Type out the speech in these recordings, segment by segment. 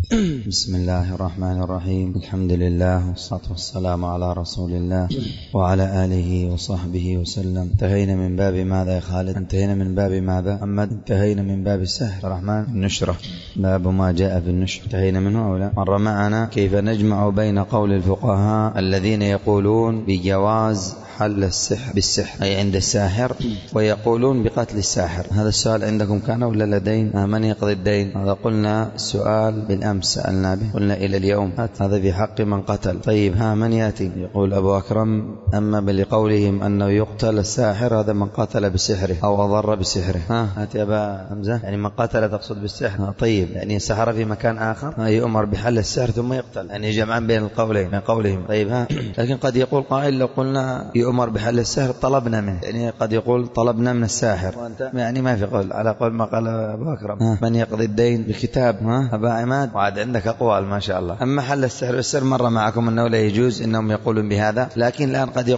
بسم الله الرحمن الرحيم. الحمد لله والصلاة والسلام على رسول الله وعلى آله وصحبه وسلم. انتهينا من باب ماذا يا خالد؟ انتهينا من باب ماذا محمد؟ انتهينا من باب السحر الرحمن النشرة، باب ما جاء في النشرة انتهينا منه أو لا؟ مر معنا كيف نجمع بين قول الفقهاء الذين يقولون بجواز حل السحر بالسحر أي عند الساحر، ويقولون بقتل الساحر. هذا السؤال عندكم كان ولا لدين؟ من يقضي الدين؟ هذا قلنا السؤال بالأمس سألنا به، قلنا إلى اليوم هذا في حق من قتل. طيب من يأتي؟ يقول أبو أكرم أما لقولهم أنه يقتل الساحر هذا من قتل بسحره أو أضر بسحره. هات يا أبا حمزة، يعني من قتل تقصد بالسحر. طيب يعني سحر في مكان آخر يؤمر بحل السحر ثم يقتل، يعني جمعا بين القولين من قولهم. طيب لكن قد يقول قائل لو قلنا يؤمر بحل السحر طلبنا منه، يعني قد يقول طلبنا من الساحر، وأنت يعني ما في قول على قول ما قال أبو أكرم من يقضي الدين بكتاب أبا عماد، وعاد عندك أقوال ما شاء الله. أما حل السحر بالسحر مر معكم أنه لا يجوز، إنهم يقولون بهذا، لكن الآن قد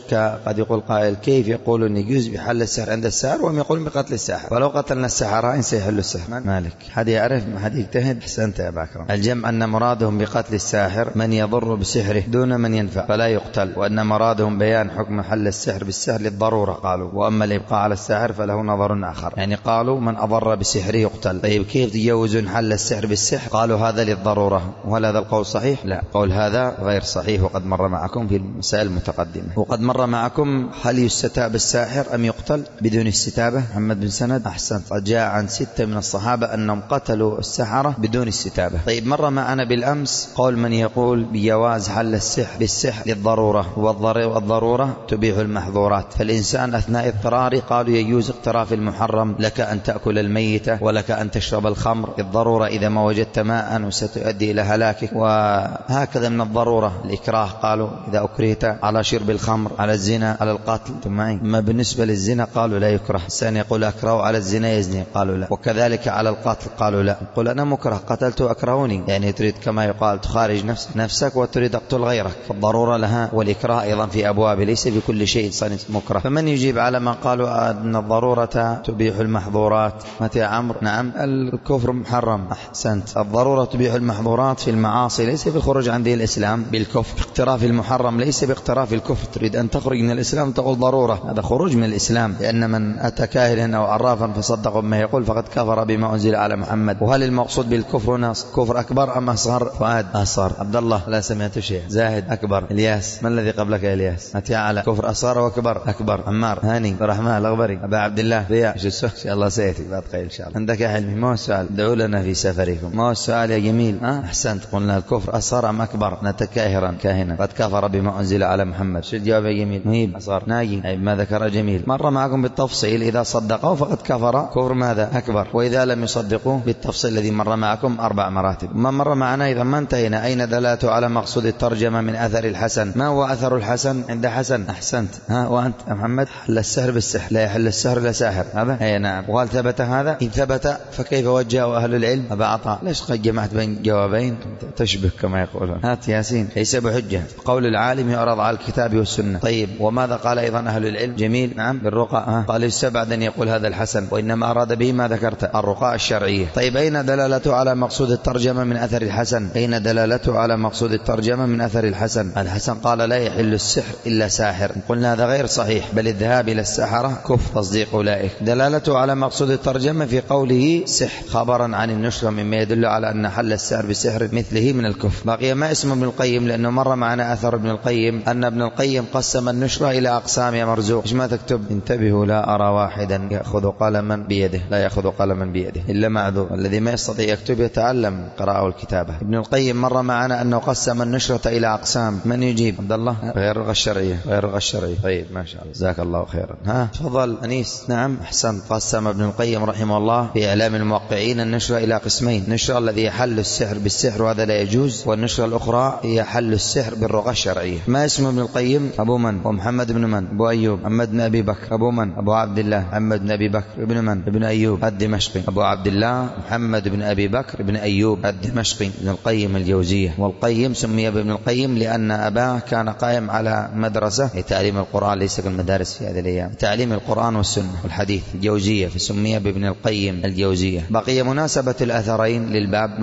يقول قائل كيف يقولون يجوز بحل السحر عند السحر وهم يقولون بقتل الساحر؟ ولو قتلنا السحرة إن سيحل السحر؟ مالك حد يعرف؟ ما حد يجتهد؟ أحسنت يا أبا أكرم. الجمع أن مرادهم بقتل الساحر من يضر بسحره دون من ينفع فلا يقتل، وأن مرادهم بيان حكم حل السحر بالسحر للضرورة قالوا، وأما الإبقاء على الساحر فله نظر آخر، يعني قالوا من أضر بسحره يقتل. طيب كيف تجوزون حل السحر بالسحر؟ قالوا هذا للضرورة. وهل هذا القول صحيح؟ لا، قول هذا غير صحيح، وقد مر معكم في المسائل المتقدمة. وقد مر معكم هل يستتاب الساحر أم يقتل بدون استتابة؟ محمد بن سند أحسن. قد جاء عن 6 من الصحابة أنهم قتلوا السحرة بدون استتابة. طيب مر معنا بالأمس قول من يقول بجواز حل السحر بالسحر للضرورة، والضرورة تبيح المحظورات، فالإنسان أثناء اضطراره قالوا يجوز اقتراف المحرم، لك أن تأكل الميتة ولك أن تشرب الخمر للضرورة إذا ما وجدت ماء وستؤدي إلى هلاكك. وهكذا من الضرورة الإكراه، قالوا إذا أكرهت على شرب الخمر، على الزنا، على القتل. أما بالنسبة للزنا قالوا لا يكره، الثاني يقول أكره على الزنا يزني قالوا لا، وكذلك على القتل قالوا لا. قل أنا مكره قتلت أكرهوني، يعني تريد كما يقال تخارج نفسك وتريد تقتل غيرك، فالضرورة لها والإكراه أيضا في أبواب، ليس بكل شيء مكره. فمن يجيب على من قالوا أن الضرورة تبيح المحظورات؟ متى يا عمرو؟ نعم الكفر محرم. أحسنت. الضرورة تبيح المحظورات في المعاصي، ليس بالخروج عن دين الإسلام بالكفر. اقتراف المحرم ليس باقتراف الكفر، تريد أن تخرج من الإسلام تقول ضرورة، هذا خروج من الإسلام، لأن من أتى كاهنا أو عرافا فصدق بما يقول فقد كفر بما أنزل على محمد. وهل المقصود بالكفر هنا كفر أكبر أم أصغر؟ فؤاد أصغر. عبد الله لا سمعت شيء. زاهد أكبر. الياس ما الذي قبلك يا الياس؟ أتي على كفر أصغر وأكبر. أكبر. عمار هاني الرحمن الأغبري أبا عبد الله ضياء. إن شاء الله سيأتي بعد قليل إن شاء الله. عندك يا حلمي ما هو السؤال؟ دعوا لنا في سفركم. ما هو السؤال يا جميل؟ أحسنت. قلنا الكفر أصغر أم أكبر؟ نتكاهرا كاهنا قد كفر بما أنزل على محمد. شو الجواب يا جميل؟ مهيب أصغر. ناجي أي ما ذكر جميل. مر معكم بالتفصيل إذا صدقوا فقد كفر كفر ماذا؟ أكبر. وإذا لم يصدقوا بالتفصيل الذي مر معكم 4 مراتب. ما مر معنا إذا ما انتهينا أين دلالته على مقصود الترجمة من أثر الحسن؟ ما هو أثر الحسن عند حسن؟ أحسنت. وأنت يا محمد؟ حل السحر بالسحر، لا يحل السحر إلا ساحر. هذا أي نعم. وهل ثبت هذا؟ إن ثبت فكيف وجهه أهل العلم؟ أبا عطاء ليش قد جمعت بين جوابين تشبه كما يقولون؟ هات ياسين. ليس بحجة، قول العالم يعرض على الكتاب والسنة. طيب وماذا قال أيضا أهل العلم؟ جميل. نعم بالرقى. قال ليس بعد أن يقول هذا الحسن، وإنما أراد به ما ذكرت الرقى الشرعية. طيب أين دلالته على مقصود الترجمة من أثر الحسن؟ أين دلالته على مقصود الترجمة من أثر الحسن؟ الحسن قال لا يحل السحر إلا ساحر، قلنا هذا غير صحيح، بل الذهاب إلى السحرة كفر تصديق أولئك. دلالته على مقصود الترجمة في قوله سحر خبرا عن النشرة مما يدل على أن حل السحر بسحر مثله من الكفر. بقي ما اسم ابن القيم، لأنه مر معنا أثر ابن القيم أن ابن القيم قسم النشرة إلى أقسام يا مرزوق. إيش ما تكتب؟ انتبهوا لا أرى واحدا يأخذ قلما بيده، لا يأخذ قلما بيده إلا معذور، الذي ما يستطيع يكتب يتعلم قراءة والكتابة. ابن القيم مر معنا أنه قسم النشرة إلى أقسام. من يجيب؟ عبد الله. غير اللغة الشرعية. غير اللغة الشرعية. طيب ما شاء الله جزاك الله خيرا. تفضل أنيس. نعم أحسن. قسم ابن القيم رحمه الله في إعلام الموقعين النشرة إلى قسمين: النشرة الذي يحل السحر بالسحر وهذا لا يجوز، والنشرة الأخرى هي حل السحر بالرقى الشرعية. ما اسم ابن القيم؟ أبو من؟ ومحمد بن من؟ أبو أيوب. محمد بن أبي بكر. أبو من؟ أبو عبد الله. محمد بن أبي بكر ابن من؟ ابن أيوب الدمشقي. أبو عبد الله محمد بن أبي بكر ابن أيوب الدمشقي ابن القيم الجوزية. والقيم سمي بابن القيم لأن أباه كان قائم على مدرسة لتعليم القرآن، ليس كالمدارس في هذه الأيام، تعليم القرآن والسنة والحديث الجوزية، فسمي بابن القيم الجوزية. بقي مناسبة الأثرين للباب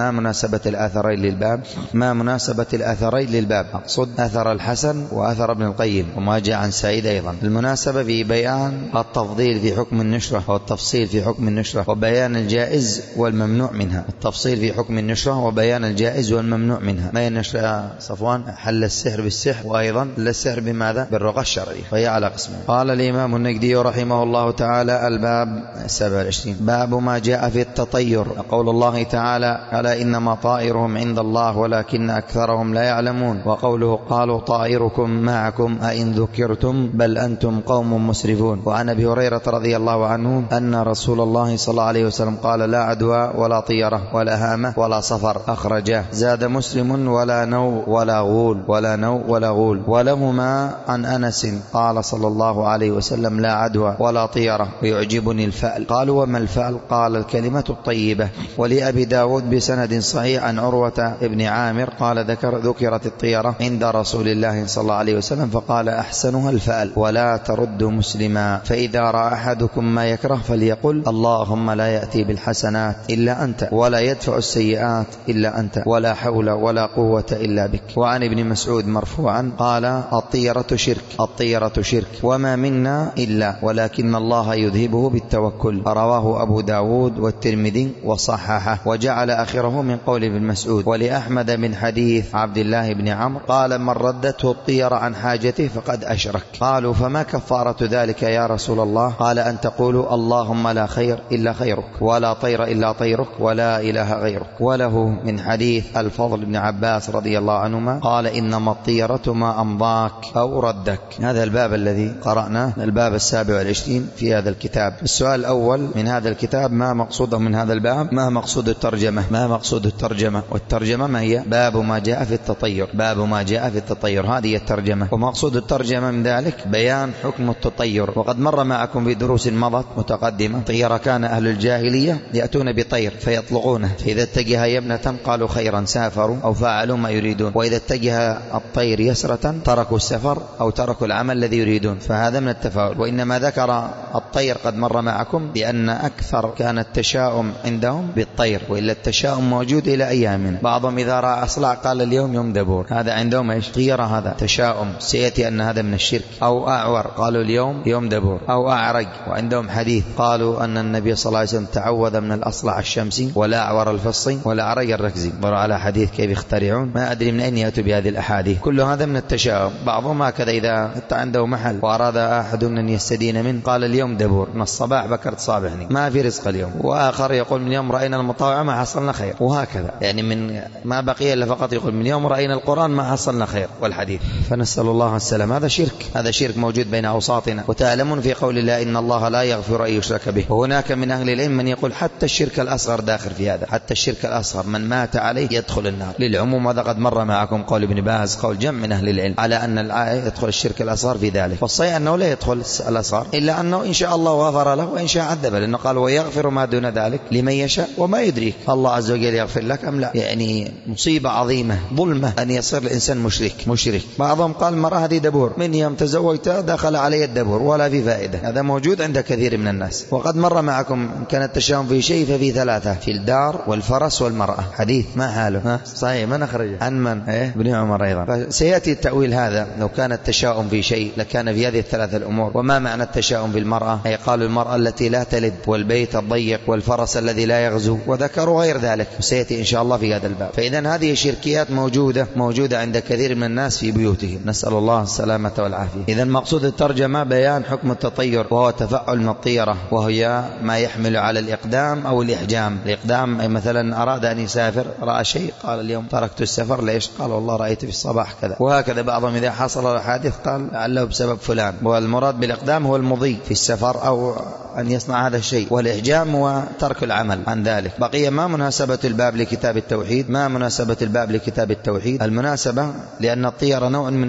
ما مناسبة الآثرين للباب؟ ما مناسبة الآثرين للباب؟ أقصد أثر الحسن وأثر ابن القيم وما جاء عن سعيد أيضا. المناسبة في بيان التفضيل في حكم النشرة والتفصيل في حكم النشرة وبيان الجائز والممنوع منها. التفصيل في حكم النشرة وبيان الجائز والممنوع منها. ما هي النشرة يا صفوان؟ حل السحر بالسحر، وأيضا حل السحر بماذا؟ بالرقى الشرعية، وهي على قسمين. قال الإمام النجدي رحمه الله تعالى: الباب 27 باب ما جاء في التطير. قول الله تعالى: ألا إنما طائرهم عند الله ولكن أكثرهم لا يعلمون. وقوله: قالوا طائركم معكم أئن ذكرتم بل أنتم قوم مسرفون. وعن أبي هريرة رضي الله عنه أن رسول الله صلى الله عليه وسلم قال: لا عدوى ولا طيرة ولا هامة ولا صفر. أخرجاه. زاد مسلم: ولا نو ولا غول، ولا نو ولا غول. ولهما عن أنس قال صلى الله عليه وسلم: لا عدوى ولا طيرة ويعجبني الفأل. قالوا: وما الفأل؟ قال: الكلمة الطيبة. ولأبي داود بسند صحيح عن عروة ابن عامر قال: ذكرت الطيرة عند رسول الله صلى الله عليه وسلم فقال: أحسنها الفأل ولا ترد مسلما. فإذا رأى أحدكم ما يكره فليقل: اللهم لا يأتي بالحسنات إلا أنت ولا يدفع السيئات إلا أنت ولا حول ولا قوة إلا بك. وعن ابن مسعود مرفوعا قال: الطيرة شرك، الطيرة شرك، وما منا إلا ولكن الله يذهبه بالتوكل. رواه أبو داود والترمذي وصححه، وجعل آخره من قول ابن مسعود. ولأحمد من حديث عبد الله بن عمرو قال: من ردته الطير عن حاجته فقد أشرك. قالوا: فما كفارة ذلك يا رسول الله؟ قال: أن تقولوا: اللهم لا خير إلا خيرك ولا طير إلا طيرك ولا إله غيرك. وله من حديث الفضل بن عباس رضي الله عنهما قال: إنما الطيرة ما أمضاك أو ردك. هذا الباب الذي قرأناه، الباب 27 في هذا الكتاب. السؤال الأول من هذا الكتاب: ما مقصوده من هذا الباب؟ ما مقصود الترجمة؟ ما مقصود الترجمة؟ والترجمة ما هي؟ باب ما جاء في التطير، باب ما جاء في التطير، هذه الترجمة. ومقصود الترجمة من ذلك بيان حكم التطير. وقد مر معكم في دروس مضت متقدمة: طير كان أهل الجاهلية يأتون بطير فيطلقونه، فإذا اتجه يمنة قالوا خيرا سافروا أو فعلوا ما يريدون، وإذا اتجه الطير يسرة تركوا السفر أو تركوا العمل الذي يريدون. فهذا من التفاؤل. وإنما ذكر الطير قد مر معكم لأن أكثر كان التشاؤم عندهم بالطير، وإلا التشاؤم موجود إلى أيامنا. بعضهم إذا رأى أصلع قال اليوم يوم دبور، هذا عندهم إيش؟ طيرة، هذا تشاؤم. سيأتي أن هذا من الشرك. أو أعور قالوا اليوم يوم دبور. أو أعرج، وعندهم حديث قالوا أن النبي صلى الله عليه وسلم تعوذ من الأصلع الشمسي والأعور الفصي والأعرج الركزي. مروا على حديث كيف يخترعون، ما أدري من أين يأتوا بهذه الأحاديث. كل هذا من التشاؤم. بعضهم هكذا إذا عنده محل وأراد أحد أن يستدين منه قال اليوم دبور، من الصباح بكرت صابحني ما في رزق اليوم. وآخر يقول من يوم رأينا المطاوع ما حصلنا خير، وهكذا يعني من ما بقي إلا فقط يقول من يوم رأينا القرآن ما حصلنا خير والحديث. فنسأل الله السلام. هذا شرك، هذا شرك موجود بين أوساطنا. وتعلمون في قول الله إن الله لا يغفر أن يشرك به. وهناك من أهل العلم من يقول حتى الشرك الأصغر داخل في هذا، حتى الشرك الأصغر من مات عليه يدخل النار للعموم. هذا قد مر معكم قول ابن باز، قول جمع من أهل العلم على أن الآية يدخل الشرك الأصغر في ذلك. والصحيح أنه لا يدخل الأصغر إلا أنه إن شاء الله غفر له وإن شاء عذب، لأنه قال ويغفر ما دون ذلك لمن يشاء وما يدريك الله عز وجل يغفر لك أم لا. يعني مصيبة عظيمة، ظلمة أن يصير الإنسان مشرك. بعضهم قال المرأة هذه دبور، من يوم تزوجتها دخل علي الدبور ولا في فائدة. هذا موجود عند كثير من الناس. وقد مر معكم إن كان التشاؤم في شيء ففي ثلاثة: في الدار والفرس والمرأة. حديث ما حاله؟ صحيح، من أخرجه؟ عن من؟ ابن عمر أيضا. فسيأتي التأويل هذا، لو كان التشاؤم في شيء لكان في هذه الثلاثة الأمور. وما معنى التشاؤم بالمرأة؟ أي قالوا المرأة التي لا تلد، والبيت الضيق، والفرس الذي لا يغزو، وذكروا غير ذلك، وسيأتي إن شاء الله في هذا الباب. فإذا هذه شركيات موجودة عند كثير من الناس في بيوتهم، نسأل الله السلامة والعافية. إذا مقصود الترجمة بيان حكم التطير، وهو تفعل من الطيرة، وهي ما يحمل على الإقدام أو الإحجام. الإقدام أي مثلا أراد أن يسافر، رأى شيء قال اليوم تركت السفر، ليش؟ قال والله رأيت في الصباح كذا. وهكذا بعضهم إذا حصل حادث قال لعله بسبب فلان. والمراد بالإقدام هو المضي في السفر أو أن يصنع هذا الشيء، والإحجام هو ترك العمل عن ذلك. بقي ما مناسبة الباب لكتاب التوحيد؟ ما مناسبة الباب لكتاب التوحيد؟ المناسبة لأن الطير نوع من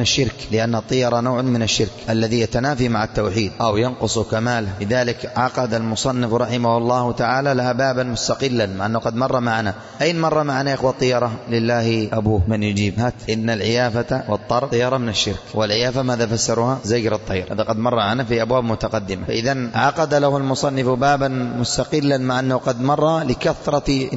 الشرك، الذي يتنافي مع التوحيد أو ينقص كماله. لذلك عقد المصنف رحمه الله تعالى لها بابا مستقلا، مع أنه قد مر معنا. أين مر معنا يا إخوة الطيرة؟ لله أبوه من يجيب؟ هات إن العيافة والطرد طيرة من الشرك. والعيافة ماذا فسروها؟ زجر الطير. هذا قد مر معنا في أبواب متقدمة. فإذا عقد له المصنف بابا مستقلا، مع أنه قد مر لكثرة انتشار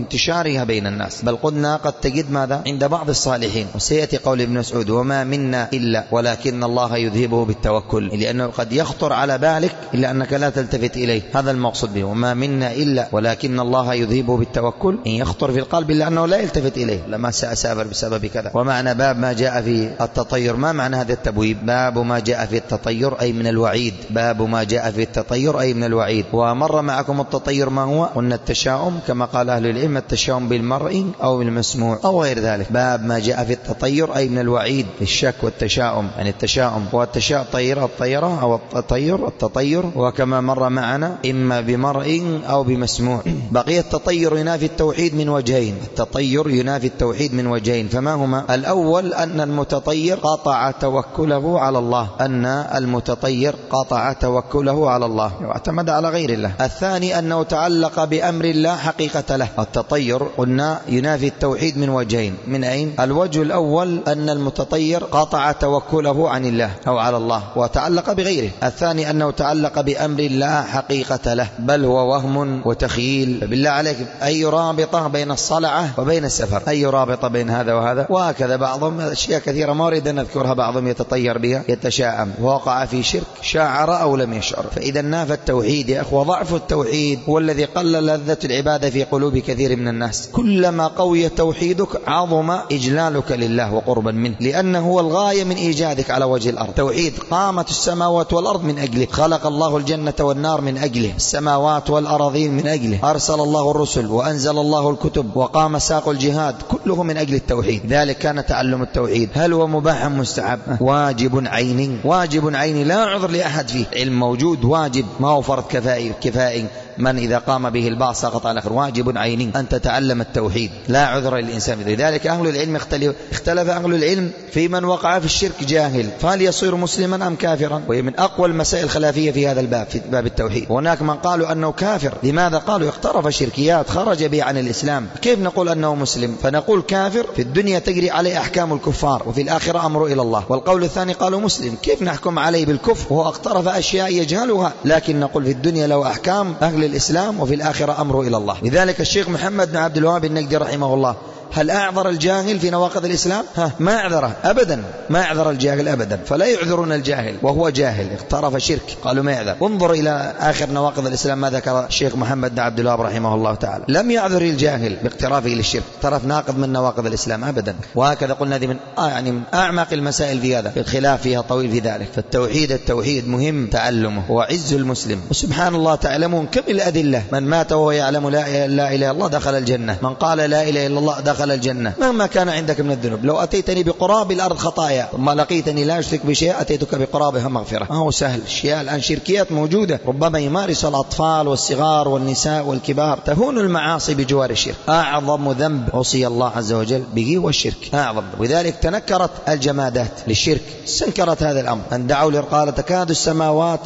انتشارها بين الناس، بل قلنا قد تجد ماذا عند بعض الصالحين، وسيأتي قول ابن مسعود وما منا إلا ولكن الله يذهبه بالتوكل، لأنه قد يخطر على بالك إلا أنك لا تلتفت إليه، هذا المقصود به، وما منا إلا ولكن الله يذهبه بالتوكل، إن يخطر في القلب إلا أنه لا يلتفت إليه، لما سأسافر بسبب كذا. ومعنى باب ما جاء في التطير، ما معنى هذا التبويب؟ باب ما جاء في التطير أي من الوعيد، باب ما جاء في التطير أي من الوعيد. ومر معكم التطير ما هو؟ قلنا التشاؤم كما قال أهل العلم، التشاؤم بالمرء أو بالمسموع أو غير ذلك. باب ما جاء في التطير أي من الوعيد، الشك والتشاؤم، يعني التشاؤم والتطير، الطيرة أو التطير، وكما مر معنا إما بمرء أو بمسموع. بقي التطير ينافي التوحيد من وجهين، التطير ينافي التوحيد من وجهين، فما هما؟ الأول أن المتطير قطع توكله على الله، أن المتطير قطع توكله على الله واعتمد على غير الله. الثاني أنه تعلق بأمر الله حقيقة له. التطير قلنا ينافي التوحيد من وجهين، من أين؟ الوجه الأول أن المتطير قطع توكله عن الله أو على الله وتعلق بغيره. الثاني أنه تعلق بأمر الله حقيقة له، بل هو وهم وتخيل. بالله عليك أي رابطة بين الصلعة وبين السفر؟ أي رابطة بين هذا وهذا؟ وهكذا بعضهم أشياء كثيرة ما أريد أن أذكرها، بعضهم يتطير بها، يتشاءم، ووقع في شرك شاعر أو لم يشعر. فإذا نافى التوحيد يا أخوة. ضعف التوحيد هو الذي قلل لذة العبادة في قلوب كثير من الناس. كلما قوي توحيدك عظم إجلالك لله وقربا منه، لأنه هو الغاية من إيجادك على وجه الأرض. توحيد قامت السماوات والأرض من أجله، خلق الله الجنة والنار من أجله، السماوات والأراضين من أجله، أرسل الله الرسل وأنزل الله الكتب وقام ساق الجهاد، كله من أجل التوحيد. ذلك كان تعلم التوحيد. هل هو مباح مستحب؟ واجب عيني، واجب عيني لا عذر لأحد فيه. علم موجود واجب، ما هو فرض كفائي من إذا قام به البعض سقط على الآخر. واجب عيني أن تتعلم التوحيد، لا عذر للإنسان. لذلك أهل العلم اختلف أهل العلم في من وقع في الشرك جاهل فهل يصير مسلما أم كافرا، وهي من أقوى المسائل الخلافية في هذا الباب، في باب التوحيد. هناك من قالوا أنه كافر. لماذا؟ قالوا اقترف شركيات خرج به عن الإسلام، كيف نقول أنه مسلم؟ فنقول كافر في الدنيا تجري عليه أحكام الكفار وفي الآخرة أمره إلى الله. والقول الثاني قالوا مسلم، كيف نحكم عليه بالكفر وهو اقترف أشياء يجهلها؟ لكن نقول في الدنيا له أحكام أهل الإسلام وفي الآخرة أمره إلى الله. لذلك الشيخ محمد بن عبد الوهاب النجدي رحمه الله هل أعذر الجاهل في نواقض الإسلام؟ ما أعذره أبدا، ما أعذر الجاهل أبدا، فلا يعذرون الجاهل وهو جاهل اقترف شرك، قالوا ما يعذر. انظر إلى آخر نواقض الإسلام ما ذكر الشيخ محمد بن عبد الوهاب رحمه الله تعالى، لم يعذر الجاهل باقترافه للشرك، اقترف ناقض من نواقض الإسلام أبدا. وهكذا قلنا هذه من أعمق المسائل في هذا، الخلاف فيها طويل في ذلك. فالتوحيد مهم تعلمه، هو عز المسلم. وسبحان الله تعلمون كم الأدلة، من مات وهو يعلم لا إله إلا الله دخل الجنة، من قال لا إله إلا الله دخل الجنة مهما كان عندك من الذنوب. لو أتيتني بقراب الأرض خطايا ثم لقيتني لا أشرك بشيء أتيتك بقرابها مغفرة. ما هو سهل، الشيء الآن شركيات موجودة، ربما يمارس الأطفال والصغار والنساء والكبار، تهون المعاصي بجوار الشرك. أعظم ذنب عصي الله عز وجل به هو الشرك، أعظم. وذلك تنكرت الجمادات للشرك، استنكرت هذا الأمر. أن دعوا لقال تكاد السماوات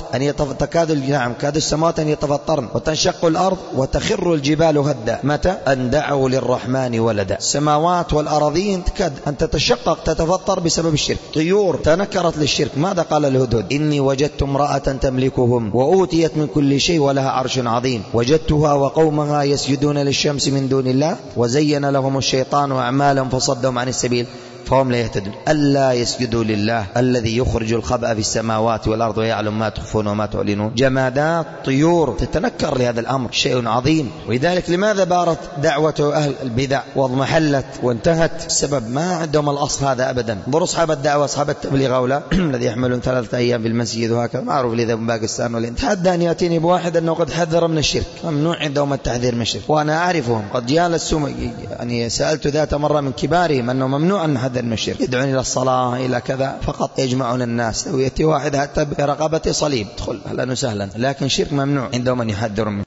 أن يتفطرن وتنشق الأرض وتخر الجبال هدا. متى؟ أن دعوا للرحمن ولدا. السماوات والأراضين تكاد أن تتشقق تتفطر بسبب الشرك. طيور تنكرت للشرك، ماذا قال الهدهد؟ إني وجدت امرأة تملكهم وأوتيت من كل شيء ولها عرش عظيم وجدتها وقومها يسجدون للشمس من دون الله وزين لهم الشيطان أعمالهم فصدهم عن السبيل فهم لا يهتدون. ألا يسجدوا لله الذي يخرج الخبأ في السماوات والأرض ويعلم ما تخفون وما تعلنون. جمادات طيور تتنكر لهذا الأمر، شيء عظيم. ولذلك لماذا بارت دعوة أهل البدع واضمحلت وانتهت؟ السبب ما عندهم الأصل هذا أبدا. انظروا أصحاب الدعوة أصحاب التبليغ هؤلاء الذي يحملون 3 أيام في المسجد وهكذا، معروف لذا من باكستان والهند. حتى أن يأتيني بواحد أنه قد حذر من الشرك، ممنوع عندهم التحذير من الشرك، وأنا أعرفهم قد جالسوا، يعني سألت ذات مرة من كبارهم أنه ممنوع أن نحذر من الشرك، يدعون إلى الصلاة إلى كذا فقط، يجمعون الناس، لو يأتي واحد حتى برقبة صليب ادخل أهلا وسهلا، لكن شرك ممنوع عندهم أن يحذروا منه.